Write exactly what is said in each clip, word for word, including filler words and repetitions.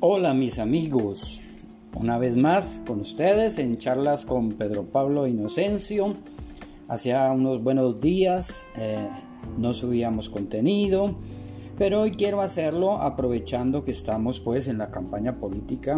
Hola mis amigos, una vez más con ustedes en charlas con Pedro Pablo Inocencio. Hacía unos buenos días eh, no subíamos contenido, pero hoy quiero hacerlo aprovechando que estamos pues en la campaña política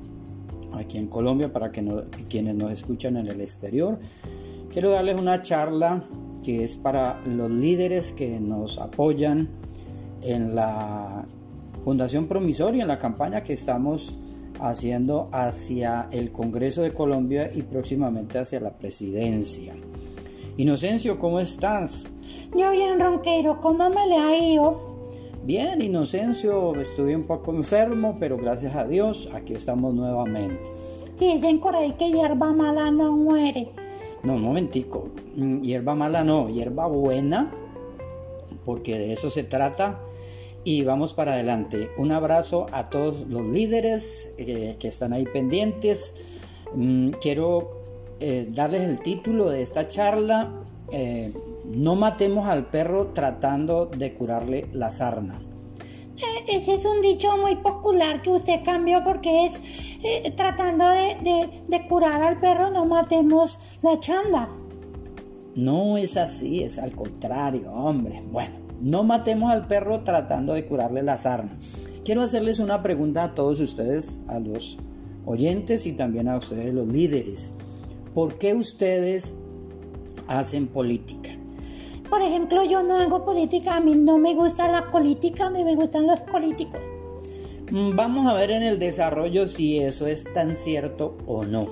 aquí en Colombia. Para que no, quienes nos escuchan en el exterior, quiero darles una charla que es para los líderes que nos apoyan en la Fundación Promisoria, en la campaña que estamos haciendo hacia el Congreso de Colombia y próximamente hacia la presidencia. Inocencio, ¿cómo estás? Yo bien, Ronquero, ¿cómo me le ha ido? Bien, Inocencio, estuve un poco enfermo, pero gracias a Dios aquí estamos nuevamente. Sí, dicen por ahí que hierba mala no muere. No, un momentico, hierba mala no, hierba buena, porque de eso se trata. Y vamos para adelante. Un abrazo a todos los líderes eh, que están ahí pendientes. Mm, quiero eh, darles el título de esta charla: eh, no matemos al perro tratando de curarle la sarna. Eh, ese es un dicho muy popular que usted cambió porque es eh, tratando de, de, de curar al perro, no matemos la chanda. No es así, es al contrario, hombre. Bueno, no matemos al perro tratando de curarle la sarna. Quiero hacerles una pregunta a todos ustedes, a los oyentes y también a ustedes los líderes. ¿Por qué ustedes hacen política? Por ejemplo, yo no hago política, a mí no me gusta la política, ni me gustan los políticos. Vamos a ver en el desarrollo si eso es tan cierto o no.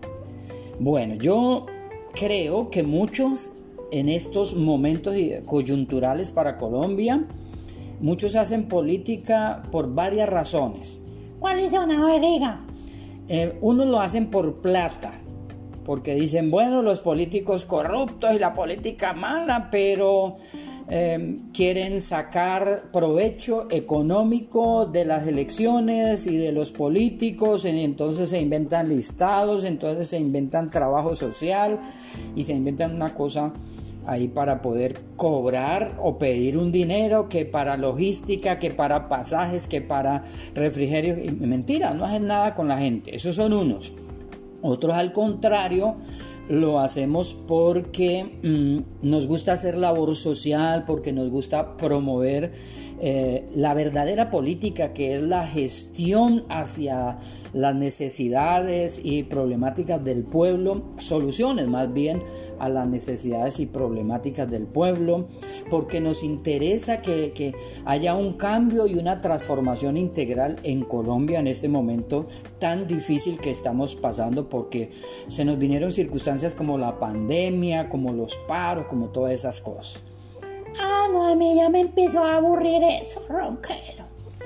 Bueno, yo creo que muchos en estos momentos coyunturales para Colombia, muchos hacen política por varias razones. ¿Cuáles son? A ver, diga. Eh, unos lo hacen por plata, porque dicen, bueno, los políticos corruptos y la política mala, pero eh, quieren sacar provecho económico de las elecciones y de los políticos, y entonces se inventan listados, entonces se inventan trabajo social y se inventan una cosa ahí para poder cobrar o pedir un dinero, que para logística, que para pasajes, que para refrigerios. Y mentira, no hacen nada con la gente. Esos son unos. Otros, al contrario, lo hacemos porque mmm, nos gusta hacer labor social, porque nos gusta promover eh, la verdadera política, que es la gestión hacia las necesidades y problemáticas del pueblo, soluciones más bien a las necesidades y problemáticas del pueblo, porque nos interesa que, que haya un cambio y una transformación integral en Colombia en este momento tan difícil que estamos pasando, porque se nos vinieron circunstancias como la pandemia, como los paros, como todas esas cosas. Ah, no, a mí ya me empezó a aburrir eso, Ronquero.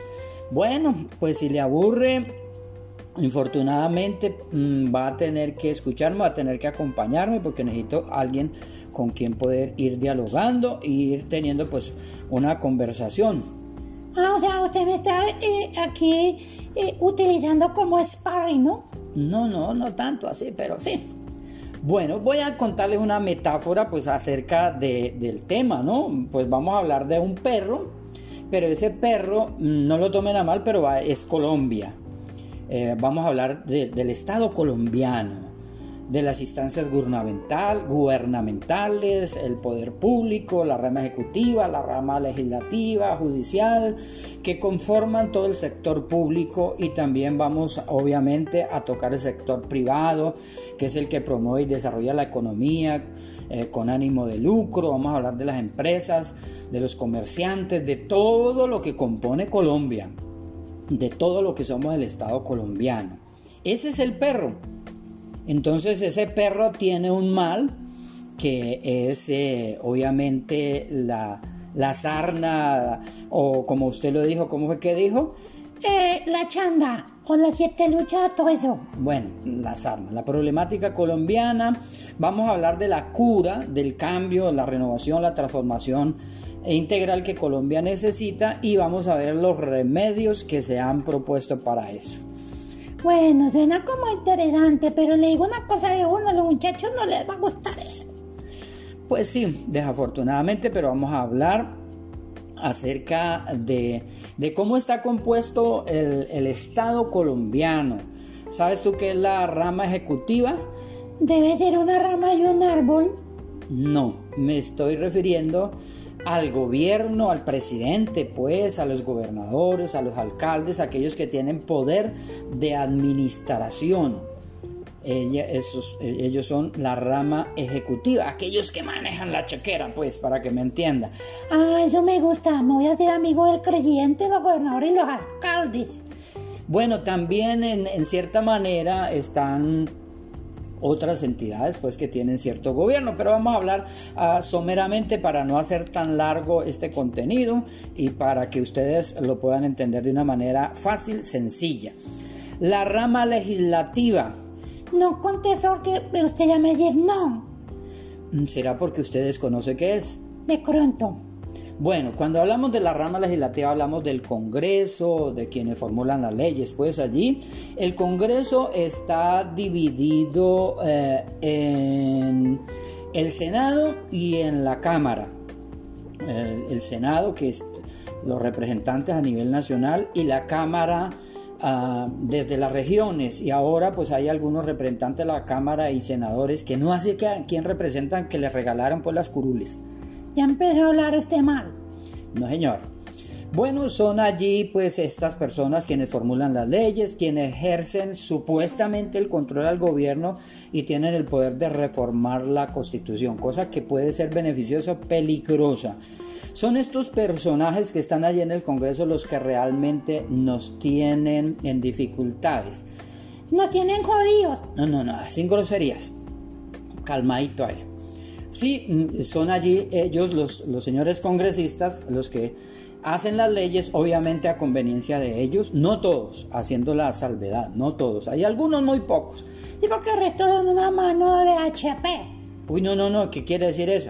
Bueno, pues si le aburre, infortunadamente mmm, va a tener que escucharme, va a tener que acompañarme, porque necesito a alguien con quien poder ir dialogando y ir teniendo pues una conversación. Ah, o sea, usted me está eh, aquí eh, utilizando como sparring, ¿no? No, no, no tanto así, pero sí. Bueno, voy a contarles una metáfora pues acerca de, del tema, ¿no? Pues vamos a hablar de un perro, pero ese perro, no lo tomen a mal, pero va, es Colombia. Eh, vamos a hablar de, del Estado colombiano, de las instancias gubernamental, gubernamentales, el poder público, la rama ejecutiva, la rama legislativa, judicial, que conforman todo el sector público, y también vamos obviamente a tocar el sector privado, que es el que promueve y desarrolla la economía eh, con ánimo de lucro. Vamos a hablar de las empresas, de los comerciantes, de todo lo que compone Colombia, de todo lo que somos el Estado colombiano. Ese es el perro. Entonces ese perro tiene un mal que es eh, obviamente la, la sarna, o como usted lo dijo, ¿cómo fue que dijo? Eh, la chanda o las siete luchas, todo eso. Bueno, la sarna, la problemática colombiana. Vamos a hablar de la cura, del cambio, la renovación, la transformación integral que Colombia necesita, y vamos a ver los remedios que se han propuesto para eso. Bueno, suena como interesante, pero le digo una cosa de uno, a los muchachos no les va a gustar eso. Pues sí, desafortunadamente, pero vamos a hablar acerca de, de cómo está compuesto el, el Estado colombiano. ¿Sabes tú qué es la rama ejecutiva? Debe ser una rama y un árbol. No, me estoy refiriendo al gobierno, al presidente, pues, a los gobernadores, a los alcaldes, aquellos que tienen poder de administración. Ella, esos, ellos son la rama ejecutiva, aquellos que manejan la chequera, pues, para que me entienda. Ah, eso me gusta. Me voy a ser amigo del presidente, los gobernadores y los alcaldes. Bueno, también en, en cierta manera están otras entidades, pues, que tienen cierto gobierno, pero vamos a hablar uh, someramente para no hacer tan largo este contenido y para que ustedes lo puedan entender de una manera fácil, sencilla. La rama legislativa. No contestó que usted ya me dice no. ¿Será porque usted desconoce qué es? De pronto. Bueno, cuando hablamos de la rama legislativa hablamos del Congreso, de quienes formulan las leyes. Pues allí el Congreso está dividido eh, en el Senado y en la Cámara. Eh, el Senado, que es los representantes a nivel nacional, y la Cámara Uh, desde las regiones, y ahora pues hay algunos representantes de la Cámara y senadores que no hace que a quien representan que les regalaron pues las curules. Ya empezó a hablar usted mal. No, señor. Bueno, son allí pues estas personas quienes formulan las leyes, quienes ejercen supuestamente el control al gobierno y tienen el poder de reformar la Constitución, cosa que puede ser beneficiosa o peligrosa. Son estos personajes que están allí en el Congreso los que realmente nos tienen en dificultades. Nos tienen jodidos. No, no, no, sin groserías. Calmadito ahí. Sí, son allí ellos, los, los señores congresistas, los que hacen las leyes, obviamente a conveniencia de ellos. No todos, haciendo la salvedad, no todos. Hay algunos muy pocos. Sí, porque el resto dan una mano de H P. Uy, no, no, no, ¿qué quiere decir eso?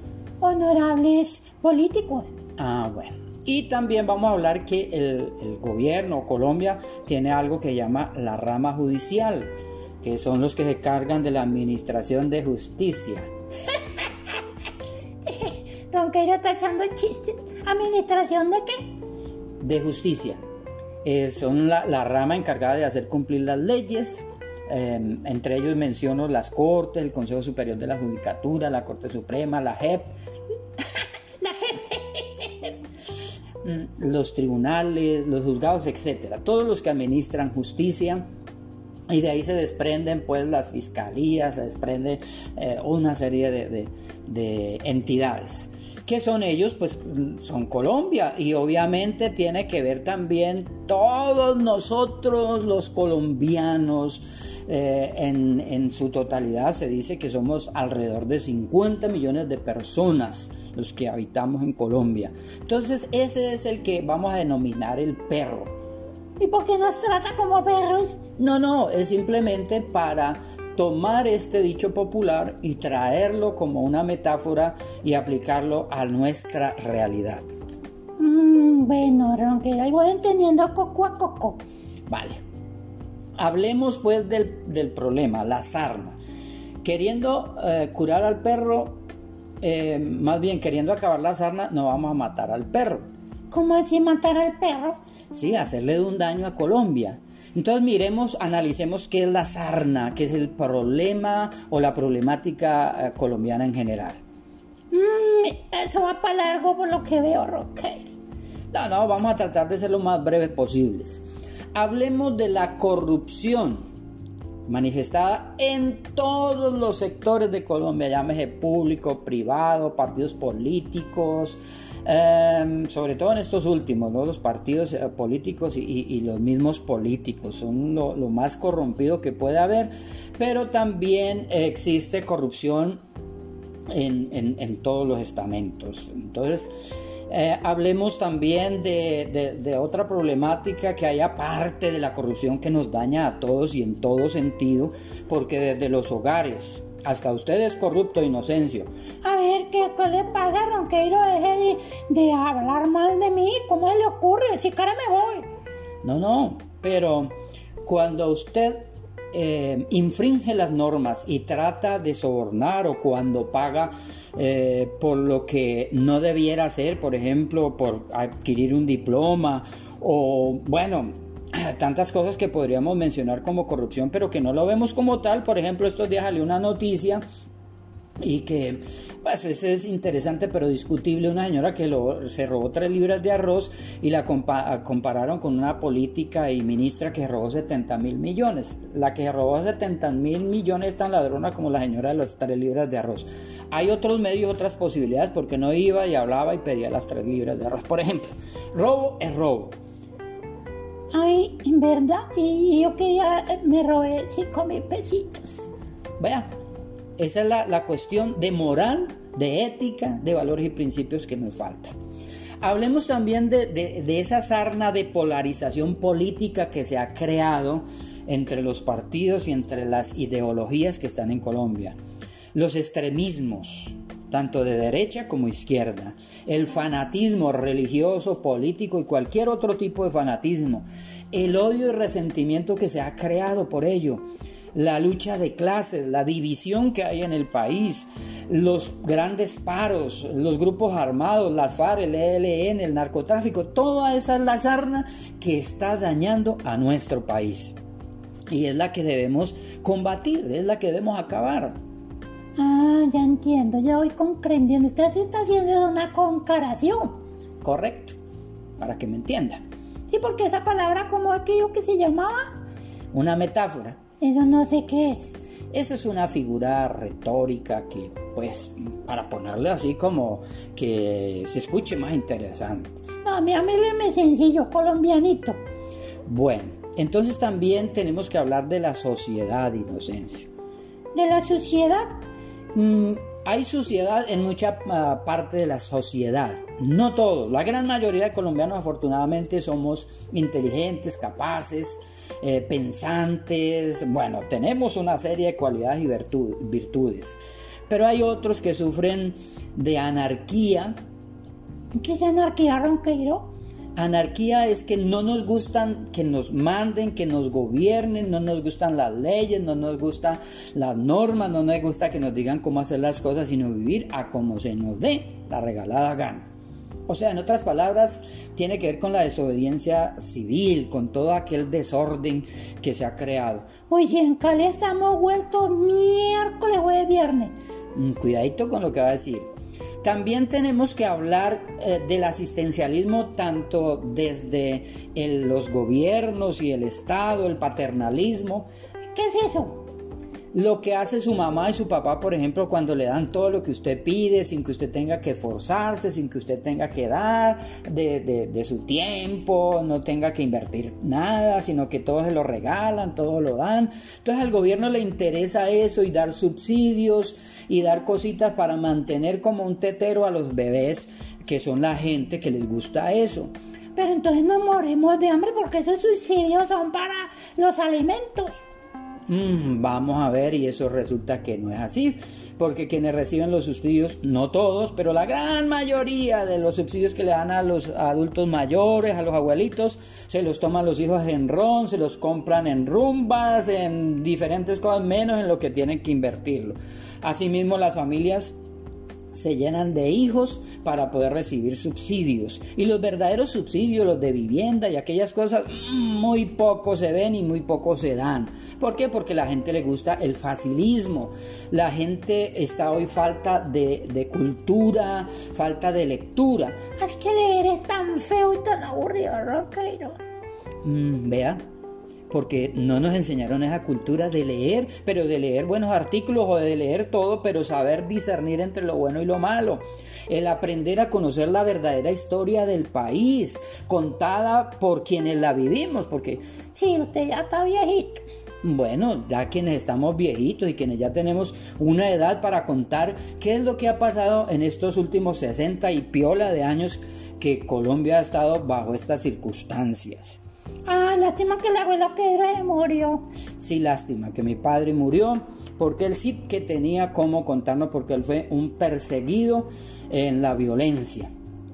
Honorables políticos. Ah, bueno. Y también vamos a hablar que el, el gobierno, Colombia, tiene algo que llama la rama judicial, que son los que se cargan de la administración de justicia. Ronqueiro está echando chistes. ¿Administración de qué? De justicia. Eh, son la, la rama encargada de hacer cumplir las leyes. Eh, entre ellos menciono las Cortes, el Consejo Superior de la Judicatura, la Corte Suprema, la J E P, La jefe. los tribunales, los juzgados, etcétera. Todos los que administran justicia. Y de ahí se desprenden pues las fiscalías, se desprende eh, una serie de, de, de entidades. ¿Qué son ellos? Pues son Colombia, y obviamente tiene que ver también todos nosotros los colombianos. Eh, en, en su totalidad se dice que somos alrededor de cincuenta millones de personas los que habitamos en Colombia. Entonces ese es el que vamos a denominar el perro. ¿Y por qué nos trata como perros? No, no, es simplemente para tomar este dicho popular y traerlo como una metáfora y aplicarlo a nuestra realidad. Mm, bueno, Ronquera, ahí voy entendiendo coco a coco. Vale. Hablemos pues del, del problema, la sarna. Queriendo eh, curar al perro, eh, más bien queriendo acabar la sarna, no vamos a matar al perro. ¿Cómo así matar al perro? Sí, hacerle un daño a Colombia. Entonces miremos, analicemos qué es la sarna, qué es el problema o la problemática eh, colombiana en general. Mm, eso va para largo por lo que veo, Roque. No, no, vamos a tratar de ser lo más breves posibles. Hablemos de la corrupción manifestada en todos los sectores de Colombia, llámese público, privado, partidos políticos, eh, sobre todo en estos últimos, ¿no? Los partidos eh, políticos y, y, y los mismos políticos son lo, lo más corrompido que puede haber, pero también existe corrupción en, en, en todos los estamentos. Entonces, Eh, hablemos también de, de, de otra problemática que hay aparte de la corrupción que nos daña a todos y en todo sentido, porque desde los hogares hasta usted es corrupto, Inocencio. A ver, ¿qué, qué le pasa, Ronqueiro? Deje de, de hablar mal de mí. ¿Cómo se le ocurre? Si cara me voy. No, no, pero cuando usted eh, infringe las normas y trata de sobornar, o cuando paga eh, por lo que no debiera hacer, por ejemplo, por adquirir un diploma, o bueno, tantas cosas que podríamos mencionar como corrupción, pero que no lo vemos como tal. Por ejemplo, estos días salió una noticia y que, pues, eso es interesante pero discutible. Una señora que lo, se robó tres libras de arroz y la compa- compararon con una política y ministra que robó setenta mil millones. La que robó setenta mil millones es tan ladrona como la señora de las tres libras de arroz. Hay otros medios, otras posibilidades, porque no iba y hablaba y pedía las tres libras de arroz. Por ejemplo, robo es robo. Ay, en verdad, y yo que ya me robé cinco mil pesitos. Vea, esa es la, la cuestión de moral, de ética, de valores y principios que nos falta. Hablemos también de, de, de esa sarna de polarización política que se ha creado entre los partidos y entre las ideologías que están en Colombia. Los extremismos, tanto de derecha como izquierda, el fanatismo religioso, político y cualquier otro tipo de fanatismo, el odio y resentimiento que se ha creado por ello, la lucha de clases, la división que hay en el país, los grandes paros, los grupos armados, las FARC, el E L N, el narcotráfico, toda esa es la sarna que está dañando a nuestro país y es la que debemos combatir, es la que debemos acabar. Ah, ya entiendo, ya voy comprendiendo. Usted se está haciendo una comparación. Correcto, para que me entienda. Sí, porque esa palabra, como aquello que se llamaba, una metáfora. Eso no sé qué es. Esa es una figura retórica que, pues, para ponerle así como que se escuche más interesante. No, a mí, a mí le me sencillo, colombianito. Bueno, entonces también tenemos que hablar de la sociedad, Inocencio. ¿De la sociedad? Mm, hay suciedad en mucha uh, parte de la sociedad, no todos. La gran mayoría de colombianos afortunadamente somos inteligentes, capaces, eh, pensantes. Bueno, tenemos una serie de cualidades y virtud, virtudes. Pero hay otros que sufren de anarquía. ¿Qué es anarquía, Ronqueiro? Anarquía es que no nos gustan que nos manden, que nos gobiernen, no nos gustan las leyes, no nos gustan las normas, no nos gusta que nos digan cómo hacer las cosas, sino vivir a como se nos dé la regalada gana. O sea, en otras palabras, tiene que ver con la desobediencia civil, con todo aquel desorden que se ha creado. Uy, si en Cali estamos vueltos miércoles, jueves, viernes. Mm, cuidadito con lo que va a decir. También tenemos que hablar eh, del asistencialismo tanto desde el, los gobiernos y el Estado, el paternalismo. ¿Qué es eso? Lo que hace su mamá y su papá, por ejemplo, cuando le dan todo lo que usted pide, sin que usted tenga que esforzarse, sin que usted tenga que dar de, de, de su tiempo, no tenga que invertir nada, sino que todo se lo regalan, todo lo dan. Entonces al gobierno le interesa eso y dar subsidios y dar cositas para mantener como un tetero a los bebés, que son la gente que les gusta eso. Pero entonces no morimos de hambre porque esos subsidios son para los alimentos. Mm, vamos a ver, y eso resulta que no es así, porque quienes reciben los subsidios, no todos, pero la gran mayoría de los subsidios que le dan a los adultos mayores, a los abuelitos, se los toman los hijos en ron, se los compran en rumbas, en diferentes cosas, menos en lo que tienen que invertirlo. Asimismo, las familias se llenan de hijos para poder recibir subsidios, y los verdaderos subsidios, los de vivienda y aquellas cosas, muy poco se ven y muy poco se dan. ¿Por qué? Porque a la gente le gusta el facilismo. La gente está hoy falta de, de cultura, falta de lectura. Es que leer es tan feo y tan aburrido, Ronqueiro. Mm, vea, porque no nos enseñaron esa cultura de leer, pero de leer buenos artículos o de leer todo, pero saber discernir entre lo bueno y lo malo. El aprender a conocer la verdadera historia del país, contada por quienes la vivimos, porque... Sí, usted ya está viejito. Bueno, ya quienes estamos viejitos y quienes ya tenemos una edad para contar qué es lo que ha pasado en estos últimos sesenta y piola de años que Colombia ha estado bajo estas circunstancias. Ah, lástima que el abuelo Pedro se murió. Sí, lástima que mi padre murió, porque él sí que tenía cómo contarnos, porque él fue un perseguido en la violencia.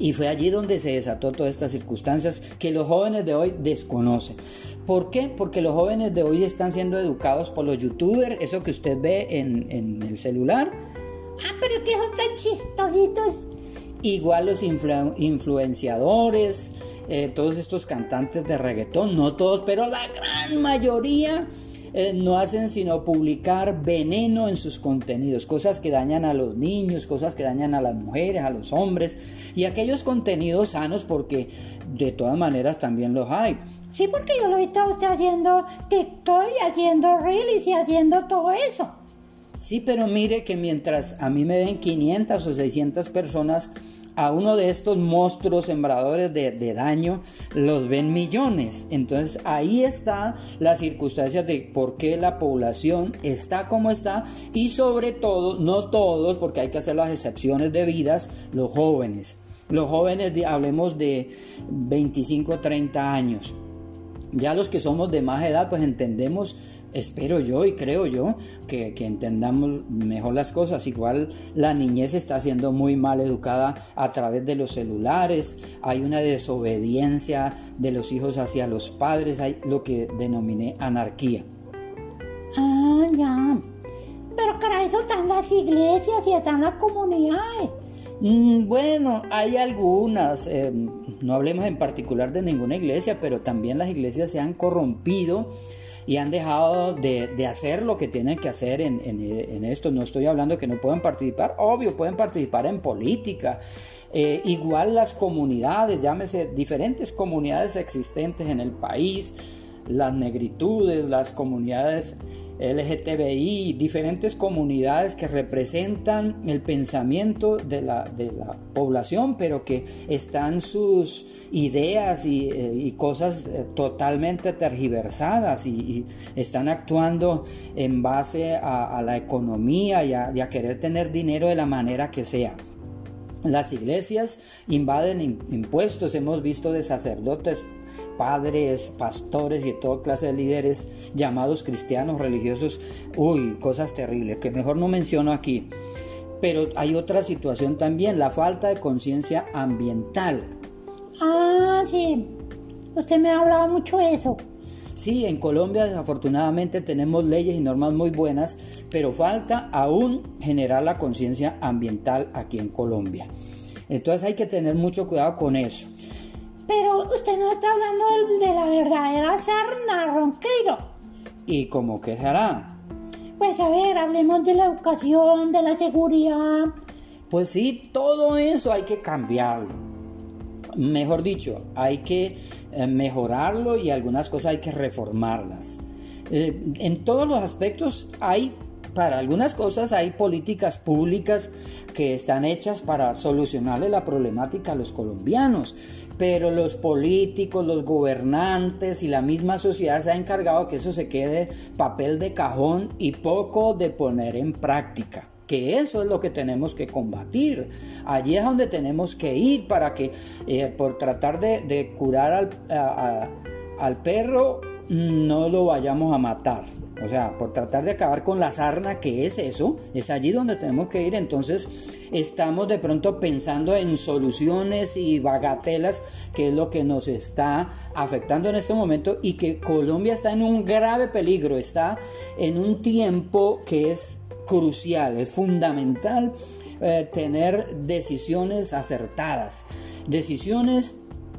Y fue allí donde se desató todas estas circunstancias que los jóvenes de hoy desconocen. ¿Por qué? Porque los jóvenes de hoy están siendo educados por los youtubers, eso que usted ve en, en el celular. Ah, pero que son tan chistositos. Igual los influ- influenciadores, eh, todos estos cantantes de reggaetón, no todos, pero la gran mayoría eh, no hacen sino publicar veneno en sus contenidos, cosas que dañan a los niños, cosas que dañan a las mujeres, a los hombres, y aquellos contenidos sanos, porque de todas maneras también los hay. Sí, porque yo lo he visto a usted haciendo TikTok y haciendo Reels y haciendo todo eso. Sí, pero mire que mientras a mí me ven quinientas o seiscientas personas, a uno de estos monstruos sembradores de, de daño los ven millones. Entonces ahí está la circunstancia de por qué la población está como está, y sobre todo, no todos, porque hay que hacer las excepciones debidas, los jóvenes. Los jóvenes, de, hablemos de veinticinco, treinta años. Ya los que somos de más edad, pues entendemos, espero yo y creo yo, que, que entendamos mejor las cosas. Igual la niñez está siendo muy mal educada a través de los celulares, hay una desobediencia de los hijos hacia los padres, hay lo que denominé anarquía. Ah, ya. Pero para eso están las iglesias y están las comunidades. Mm, bueno, hay algunas, eh, no hablemos en particular de ninguna iglesia, pero también las iglesias se han corrompido y han dejado de, de hacer lo que tienen que hacer en, en, en esto. No estoy hablando que no puedan participar, obvio, pueden participar en política. Eh, igual las comunidades, llámese diferentes comunidades existentes en el país, las negritudes, las comunidades L G T B I, diferentes comunidades que representan el pensamiento de la, de la población, pero que están sus ideas y, eh, y cosas eh, totalmente tergiversadas, y, y están actuando en base a, a la economía y a, y a querer tener dinero de la manera que sea. Las iglesias invaden impuestos, hemos visto de sacerdotes, padres, pastores y toda clase de líderes llamados cristianos, religiosos, uy, cosas terribles que mejor no menciono aquí. Pero hay otra situación también, la falta de conciencia ambiental. Ah, sí, usted me ha hablado mucho de eso. Sí, en Colombia desafortunadamente tenemos leyes y normas muy buenas, pero falta aún generar la conciencia ambiental aquí en Colombia. Entonces hay que tener mucho cuidado con eso. Pero usted no está hablando de, de la verdadera sarna, Ronqueiro. ¿Y cómo que se hará? Pues a ver, hablemos de la educación, de la seguridad. Pues sí, todo eso hay que cambiarlo. Mejor dicho, hay que eh, mejorarlo, y algunas cosas hay que reformarlas. Eh, en todos los aspectos hay, para algunas cosas hay políticas públicas que están hechas para solucionarle la problemática a los colombianos, pero los políticos, los gobernantes y la misma sociedad se ha encargado que eso se quede papel de cajón y poco de poner en práctica. Que eso es lo que tenemos que combatir. Allí es donde tenemos que ir para que eh, por tratar de, de curar al, a, a, al perro no lo vayamos a matar. O sea, por tratar de acabar con la sarna, que es eso, es allí donde tenemos que ir. Entonces estamos de pronto pensando en soluciones y bagatelas, que es lo que nos está afectando en este momento, y que Colombia está en un grave peligro, está en un tiempo que es crucial, es fundamental eh, tener decisiones acertadas, decisiones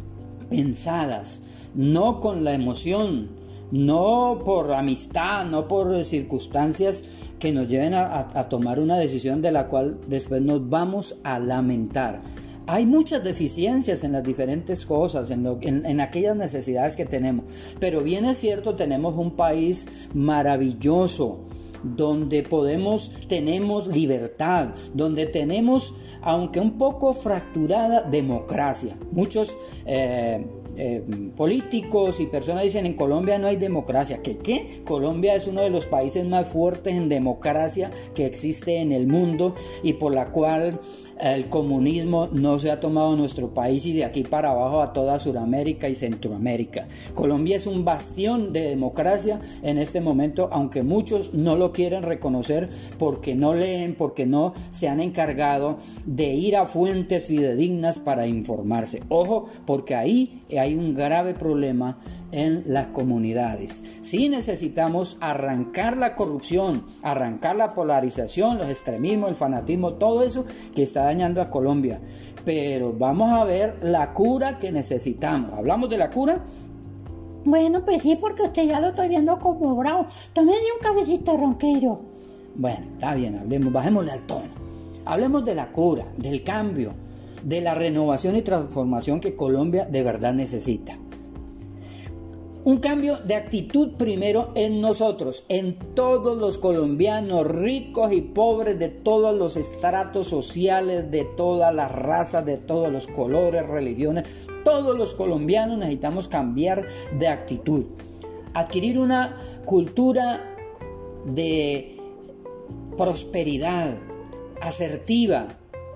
pensadas, no con la emoción, no por amistad, no por circunstancias que nos lleven a, a, a tomar una decisión de la cual después nos vamos a lamentar. Hay muchas deficiencias en las diferentes cosas, en, lo, en, en aquellas necesidades que tenemos, pero bien es cierto, tenemos un país maravilloso, donde podemos, tenemos libertad, donde tenemos, aunque un poco fracturada, democracia. Muchos eh, eh, políticos y personas dicen: en Colombia no hay democracia. ¿Qué qué? Colombia es uno de los países más fuertes en democracia que existe en el mundo, y por la cual el comunismo no se ha tomado nuestro país y de aquí para abajo a toda Sudamérica y Centroamérica. Colombia es un bastión de democracia en este momento, aunque muchos no lo quieren reconocer porque no leen, porque no se han encargado de ir a fuentes fidedignas para informarse. Ojo, porque ahí hay un grave problema en las comunidades. Sí necesitamos arrancar la corrupción, arrancar la polarización, los extremismos, el fanatismo, todo eso que está dañando a Colombia, pero vamos a ver la cura que necesitamos. ¿Hablamos de la cura? Bueno, pues sí, porque usted ya lo estoy viendo como bravo. Tómese un cafecito, Ronquero. Bueno, está bien, hablemos, bajémosle al tono. Hablemos de la cura, del cambio, de la renovación y transformación que Colombia de verdad necesita. Un cambio de actitud primero en nosotros, en todos los colombianos, ricos y pobres, de todos los estratos sociales, de todas las razas, de todos los colores, religiones. Todos los colombianos necesitamos cambiar de actitud, adquirir una cultura de prosperidad asertiva,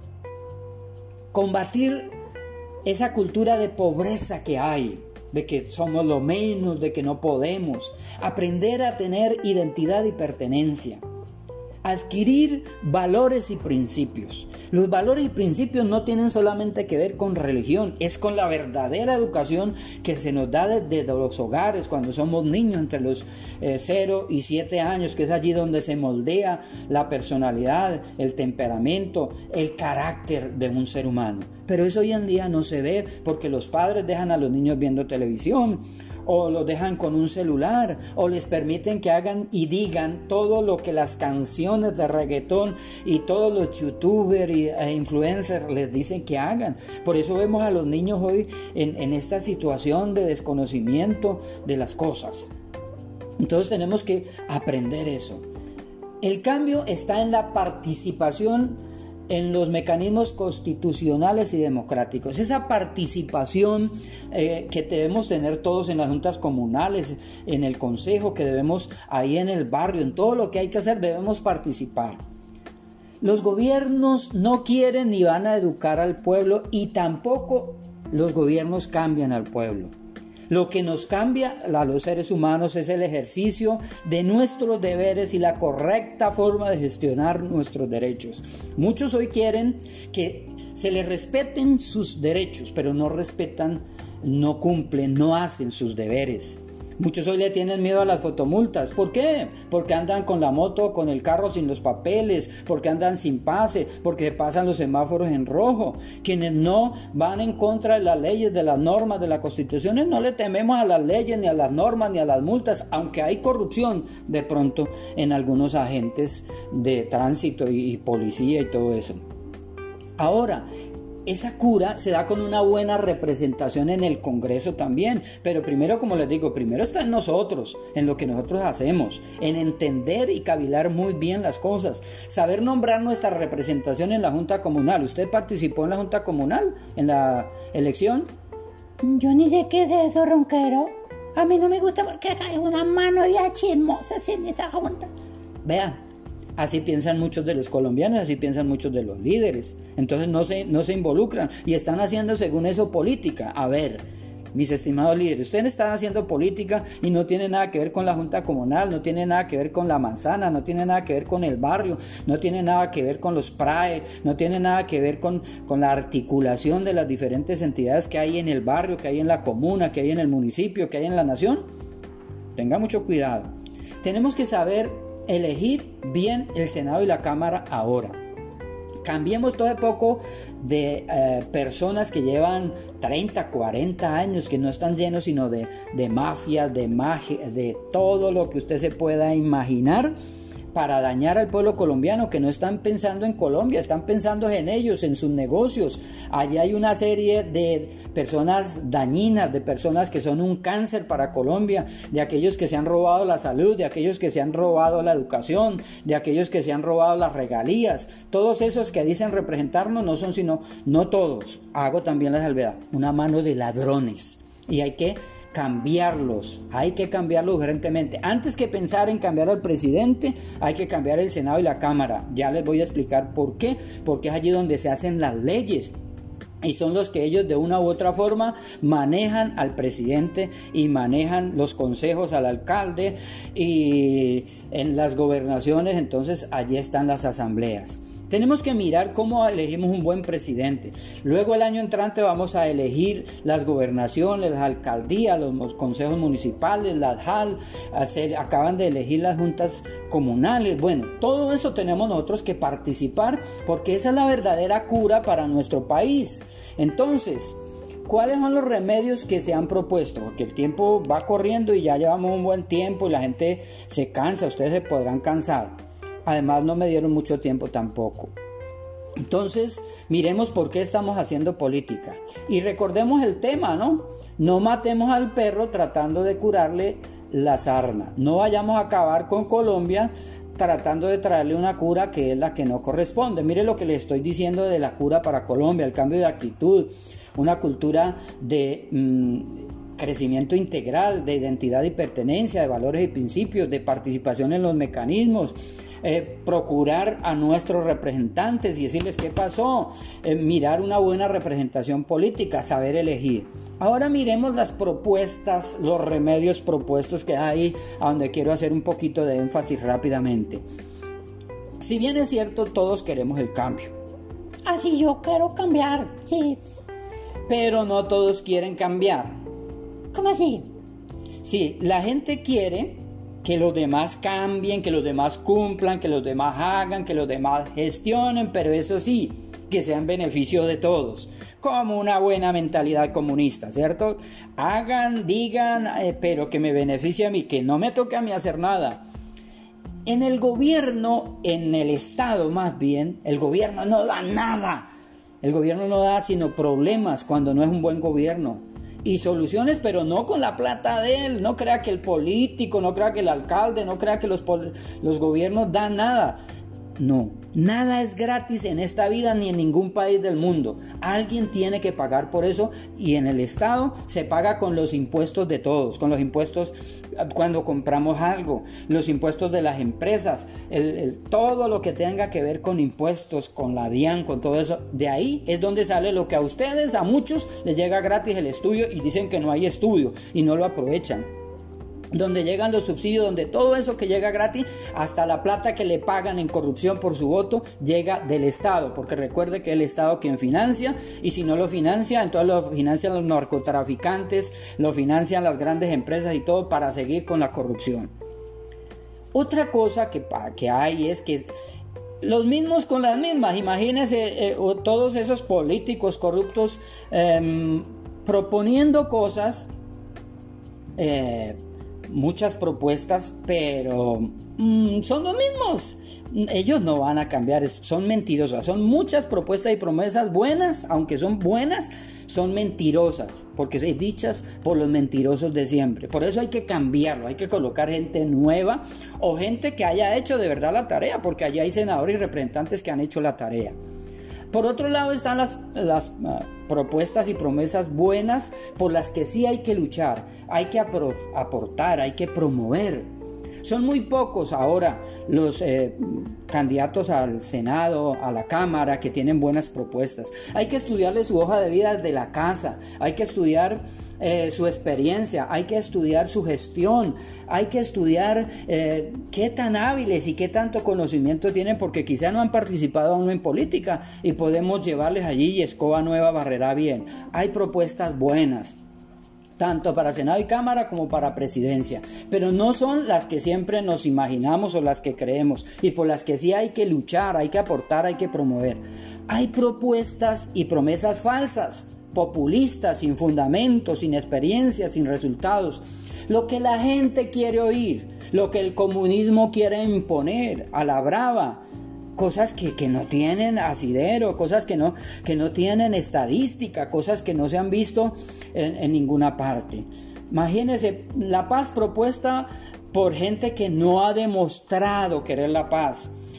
combatir esa cultura de pobreza que hay, de que somos lo menos, de que no podemos, aprender a tener identidad y pertenencia, adquirir valores y principios. Los valores y principios no tienen solamente que ver con religión, es con la verdadera educación que se nos da desde los hogares cuando somos niños, entre los cero y siete años, que es allí donde se moldea la personalidad, el temperamento, el carácter de un ser humano. Pero eso hoy en día no se ve porque los padres dejan a los niños viendo televisión, o los dejan con un celular, o les permiten que hagan y digan todo lo que las canciones de reggaetón y todos los youtubers e influencers les dicen que hagan. Por eso vemos a los niños hoy en, en esta situación de desconocimiento de las cosas. Entonces tenemos que aprender eso. El cambio está en la participación en los mecanismos constitucionales y democráticos. Esa participación eh, que debemos tener todos en las juntas comunales, en el consejo, que debemos ahí en el barrio, en todo lo que hay que hacer debemos participar. Los gobiernos no quieren ni van a educar al pueblo, y tampoco los gobiernos cambian al pueblo. Lo que nos cambia a los seres humanos es el ejercicio de nuestros deberes y la correcta forma de gestionar nuestros derechos. Muchos hoy quieren que se les respeten sus derechos, pero no respetan, no cumplen, no hacen sus deberes. Muchos hoy le tienen miedo a las fotomultas. ¿Por qué? Porque andan con la moto, con el carro sin los papeles, porque andan sin pase, porque pasan los semáforos en rojo. Quienes no van en contra de las leyes, de las normas, de las constituciones, no le tememos a las leyes, ni a las normas, ni a las multas, aunque hay corrupción de pronto en algunos agentes de tránsito y, y policía y todo eso. Ahora, esa cura se da con una buena representación en el Congreso también, pero primero, como les digo, primero está en nosotros, en lo que nosotros hacemos, en entender y cavilar muy bien las cosas, saber nombrar nuestra representación en la Junta Comunal. ¿Usted participó en la Junta Comunal, en la elección? Yo ni sé qué es eso, Ronquero. A mí no me gusta porque hay una mano ya chismosas en esa junta. Vea. Así piensan muchos de los colombianos, así piensan muchos de los líderes. Entonces no se, no se involucran y están haciendo según eso política. A ver, mis estimados líderes, ustedes están haciendo política y no tiene nada que ver con la Junta Comunal, no tiene nada que ver con la manzana, no tiene nada que ver con el barrio, no tiene nada que ver con los P R A E, no tiene nada que ver con, con la articulación de las diferentes entidades que hay en el barrio, que hay en la comuna, que hay en el municipio, que hay en la nación. Tenga mucho cuidado. Tenemos que saber elegir bien el Senado y la Cámara ahora. Cambiemos todo de poco de eh, personas que llevan treinta, cuarenta años, que no están llenos sino de, de mafias, de magia, de todo lo que usted se pueda imaginar para dañar al pueblo colombiano, que no están pensando en Colombia, están pensando en ellos, en sus negocios. Allí hay una serie de personas dañinas, de personas que son un cáncer para Colombia, de aquellos que se han robado la salud, de aquellos que se han robado la educación, de aquellos que se han robado las regalías. Todos esos que dicen representarnos no son sino, no todos, hago también la salvedad, una mano de ladrones. Y hay que cambiarlos, hay que cambiarlos urgentemente. Antes que pensar en cambiar al presidente, hay que cambiar el Senado y la Cámara. Ya les voy a explicar por qué, porque es allí donde se hacen las leyes. Y son los que ellos de una u otra forma manejan al presidente y manejan los consejos al alcalde, y en las gobernaciones entonces allí están las asambleas. Tenemos que mirar cómo elegimos un buen presidente. Luego el año entrante vamos a elegir las gobernaciones, las alcaldías, los consejos municipales, las J A L, hacer, acaban de elegir las juntas comunales. Bueno, todo eso tenemos nosotros que participar, porque esa es la verdadera cura para nuestro país. Entonces, ¿cuáles son los remedios que se han propuesto? Porque el tiempo va corriendo y ya llevamos un buen tiempo y la gente se cansa, ustedes se podrán cansar. Además no me dieron mucho tiempo tampoco. Entonces, miremos por qué estamos haciendo política. Y recordemos el tema, ¿no? No matemos al perro tratando de curarle la sarna. No vayamos a acabar con Colombia tratando de traerle una cura que es la que no corresponde. Mire lo que le estoy diciendo de la cura para Colombia, el cambio de actitud, una cultura de mmm, crecimiento integral, de identidad y pertenencia, de valores y principios, de participación en los mecanismos. Eh, procurar a nuestros representantes y decirles qué pasó, eh, mirar una buena representación política, saber elegir. Ahora miremos las propuestas, los remedios propuestos que hay, a donde quiero hacer un poquito de énfasis rápidamente. Si bien es cierto, todos queremos el cambio. Así yo quiero cambiar, sí. Pero no todos quieren cambiar. ¿Cómo así? Sí, la gente quiere que los demás cambien, que los demás cumplan, que los demás hagan, que los demás gestionen, pero eso sí, que sea en beneficio de todos, como una buena mentalidad comunista, ¿cierto? Hagan, digan, eh, pero que me beneficie a mí, que no me toque a mí hacer nada. En el gobierno, en el Estado más bien, el gobierno no da nada. El gobierno no da sino problemas cuando no es un buen gobierno. Y soluciones, pero no con la plata de él. No crea que el político, no crea que el alcalde, no crea que los, los gobiernos dan nada. No, nada es gratis en esta vida ni en ningún país del mundo. Alguien tiene que pagar por eso, y en el Estado se paga con los impuestos de todos, con los impuestos cuando compramos algo, los impuestos de las empresas, el, el, todo lo que tenga que ver con impuestos, con la DIAN, con todo eso. De ahí es donde sale lo que a ustedes, a muchos, les llega gratis el estudio y dicen que no hay estudio y no lo aprovechan. Donde llegan los subsidios, donde todo eso que llega gratis, hasta la plata que le pagan en corrupción por su voto, llega del Estado, porque recuerde que es el Estado quien financia, y si no lo financia, entonces lo financian los narcotraficantes, lo financian las grandes empresas y todo para seguir con la corrupción. Otra cosa que, que hay es que los mismos con las mismas, imagínense eh, todos esos políticos corruptos eh, proponiendo cosas, eh, muchas propuestas, pero mmm, son los mismos. Ellos no van a cambiar, son mentirosos. Son muchas propuestas y promesas buenas, aunque son buenas, son mentirosas, porque son dichas por los mentirosos de siempre. Por eso hay que cambiarlo, hay que colocar gente nueva o gente que haya hecho de verdad la tarea, porque allá hay senadores y representantes que han hecho la tarea. Por otro lado están las, las uh, propuestas y promesas buenas por las que sí hay que luchar, hay que apro- aportar, hay que promover. Son muy pocos ahora los eh, candidatos al Senado, a la Cámara, que tienen buenas propuestas. Hay que estudiarle su hoja de vida desde la casa, hay que estudiar eh, su experiencia, hay que estudiar su gestión, hay que estudiar eh, qué tan hábiles y qué tanto conocimiento tienen, porque quizá no han participado aún en política y podemos llevarles allí y escoba nueva barrerá bien. Hay propuestas buenas, tanto para Senado y Cámara como para Presidencia, pero no son las que siempre nos imaginamos o las que creemos, y por las que sí hay que luchar, hay que aportar, hay que promover. Hay propuestas y promesas falsas, populistas, sin fundamentos, sin experiencia, sin resultados. Lo que la gente quiere oír, lo que el comunismo quiere imponer a la brava. Cosas que, que no tienen asidero, cosas que no, que no tienen estadística, cosas que no se han visto en, en ninguna parte. Imagínense, la paz propuesta por gente que no ha demostrado querer la paz,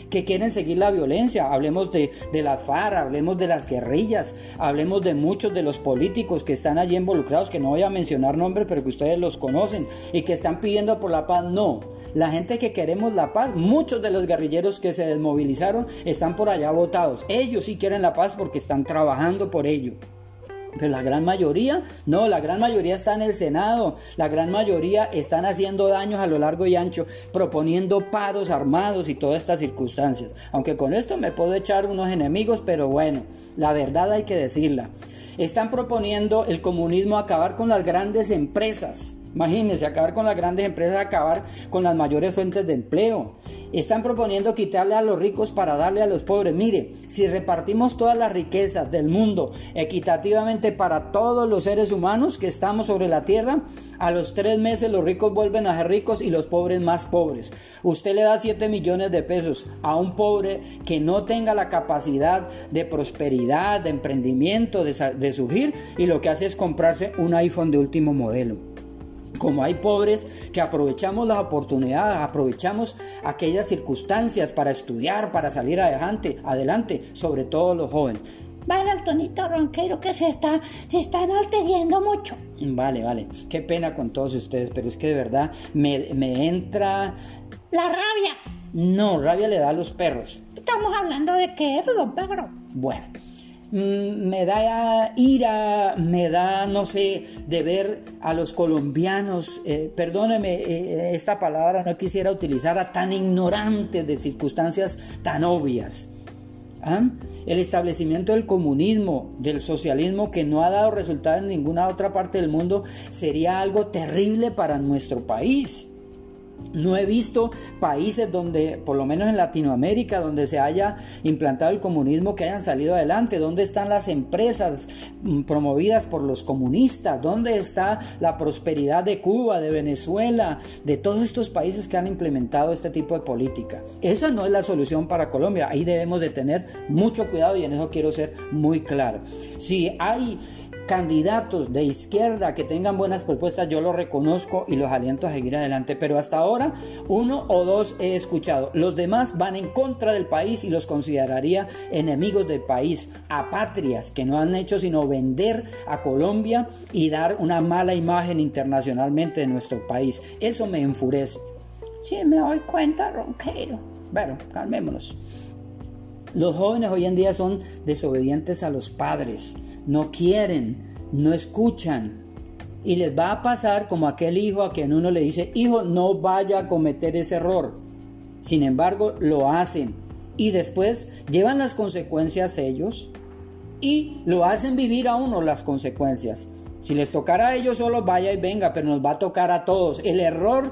que quieren seguir la violencia. Hablemos de, de las FARC, hablemos de las guerrillas, hablemos de muchos de los políticos que están allí involucrados, que no voy a mencionar nombres, pero que ustedes los conocen, y que están pidiendo por la paz. No, la gente que queremos la paz, muchos de los guerrilleros que se desmovilizaron están por allá votados. Ellos sí quieren la paz porque están trabajando por ello. Pero la gran mayoría, no, la gran mayoría está en el Senado, la gran mayoría están haciendo daños a lo largo y ancho, proponiendo paros armados y todas estas circunstancias. Aunque con esto me puedo echar unos enemigos, pero bueno, la verdad hay que decirla. Están proponiendo el comunismo acabar con las grandes empresas. Imagínense, acabar con las grandes empresas, acabar con las mayores fuentes de empleo. Están proponiendo quitarle a los ricos para darle a los pobres. Mire, si repartimos todas las riquezas del mundo equitativamente para todos los seres humanos que estamos sobre la tierra, a los tres meses los ricos vuelven a ser ricos y los pobres más pobres. Usted le da siete millones de pesos a un pobre que no tenga la capacidad de prosperidad, de emprendimiento, de, de surgir, y lo que hace es comprarse un iPhone de último modelo. Como hay pobres que aprovechamos las oportunidades, aprovechamos aquellas circunstancias para estudiar, para salir adelante, adelante, sobre todo los jóvenes. Vale, el tonito Ronquero, que se está, se está enalteciendo mucho. Vale, vale, qué pena con todos ustedes, pero es que de verdad me, me entra... La rabia. No, rabia le da a los perros. Estamos hablando de qué, don Pedro. Bueno. Me da ira, me da, no sé, de ver a los colombianos, eh, perdóneme eh, esta palabra, no quisiera utilizarla, tan ignorantes de circunstancias tan obvias. ¿Ah? El establecimiento del comunismo, del socialismo, que no ha dado resultado en ninguna otra parte del mundo, sería algo terrible para nuestro país. No he visto países donde, por lo menos en Latinoamérica, donde se haya implantado el comunismo, que hayan salido adelante. ¿Dónde están las empresas promovidas por los comunistas? ¿Dónde está la prosperidad de Cuba, de Venezuela, de todos estos países que han implementado este tipo de política? Esa no es la solución para Colombia. Ahí debemos de tener mucho cuidado y en eso quiero ser muy claro. Si hay candidatos de izquierda que tengan buenas propuestas, yo los reconozco y los aliento a seguir adelante, pero hasta ahora uno o dos he escuchado. Los demás van en contra del país y los consideraría enemigos del país, apatrias que no han hecho sino vender a Colombia y dar una mala imagen internacionalmente de nuestro país. Eso me enfurece. Sí, me doy cuenta, Ronquero. Bueno, calmémonos. Los jóvenes hoy en día son desobedientes a los padres, no quieren, no escuchan, y les va a pasar como aquel hijo a quien uno le dice: hijo, no vaya a cometer ese error. Sin embargo, lo hacen y después llevan las consecuencias ellos y lo hacen vivir a uno las consecuencias. Si les tocara a ellos solo, vaya y venga, pero nos va a tocar a todos. El error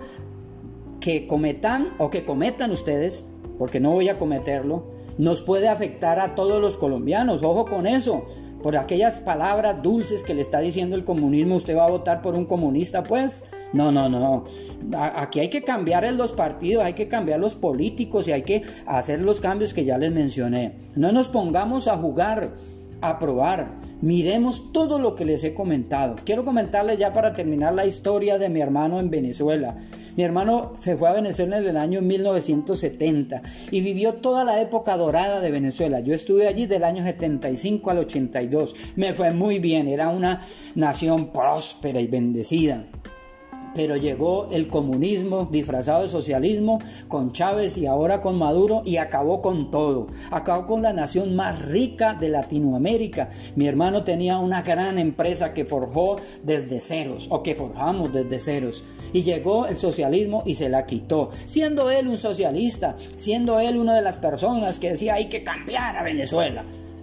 que cometan o que cometan ustedes, porque no voy a cometerlo, nos puede afectar a todos los colombianos. Ojo con eso. Por aquellas palabras dulces que le está diciendo el comunismo, ¿usted va a votar por un comunista? Pues no, no, no. Aquí hay que cambiar en los partidos, hay que cambiar los políticos y hay que hacer los cambios que ya les mencioné. No nos pongamos a jugar, a probar. Miremos todo lo que les he comentado. Quiero comentarles ya para terminar la historia de mi hermano en Venezuela. Mi hermano se fue a Venezuela en el año mil novecientos setenta y vivió toda la época dorada de Venezuela. Yo estuve allí del año setenta y cinco al ochenta y dos. Me fue muy bien, era una nación próspera y bendecida. Pero llegó el comunismo disfrazado de socialismo con Chávez y ahora con Maduro y acabó con todo. Acabó con la nación más rica de Latinoamérica. Mi hermano tenía una gran empresa que forjó desde ceros o que forjamos desde ceros. Y llegó el socialismo y se la quitó. Siendo él un socialista, siendo él una de las personas que decía hay que cambiar a Venezuela.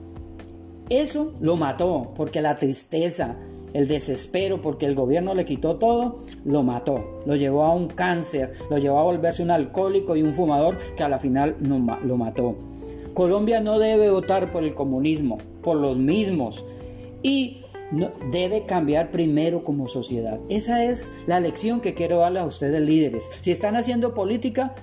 Eso lo mató porque la tristeza, el desespero porque el gobierno le quitó todo, lo mató, lo llevó a un cáncer, lo llevó a volverse un alcohólico y un fumador que a la final no, lo mató. Colombia no debe votar por el comunismo, por los mismos, y no, debe cambiar primero como sociedad. Esa es la lección que quiero darles a ustedes, líderes. Si están haciendo política,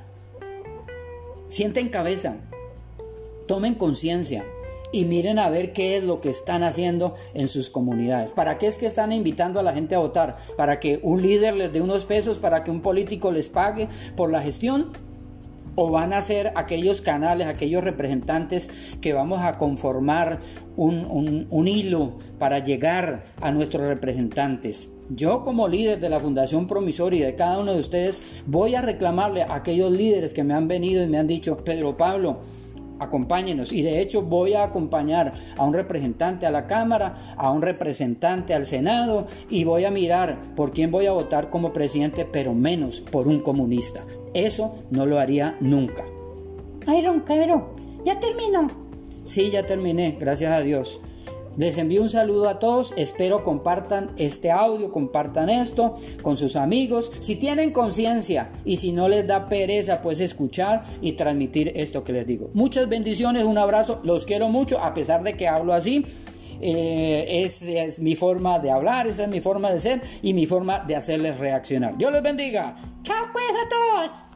sienten cabeza, tomen conciencia y miren a ver qué es lo que están haciendo en sus comunidades. ¿Para qué es que están invitando a la gente a votar? ¿Para que un líder les dé unos pesos? ¿Para que un político les pague por la gestión? ¿O van a ser aquellos canales, aquellos representantes que vamos a conformar un, un, un hilo para llegar a nuestros representantes? Yo, como líder de la Fundación Promisor y de cada uno de ustedes, voy a reclamarle a aquellos líderes que me han venido y me han dicho: Pedro Pablo, acompáñenos. Y de hecho voy a acompañar a un representante a la Cámara, a un representante al Senado, y voy a mirar por quién voy a votar como presidente, pero menos por un comunista. Eso no lo haría nunca. Ay, Ronquero, ¿ya terminó? Sí, ya terminé, gracias a Dios. Les envío un saludo a todos, espero compartan este audio, compartan esto con sus amigos, si tienen conciencia, y si no les da pereza, pues escuchar y transmitir esto que les digo. Muchas bendiciones, un abrazo, los quiero mucho, a pesar de que hablo así, eh, es, es mi forma de hablar, esa es mi forma de ser y mi forma de hacerles reaccionar. Dios les bendiga. Chao pues a todos.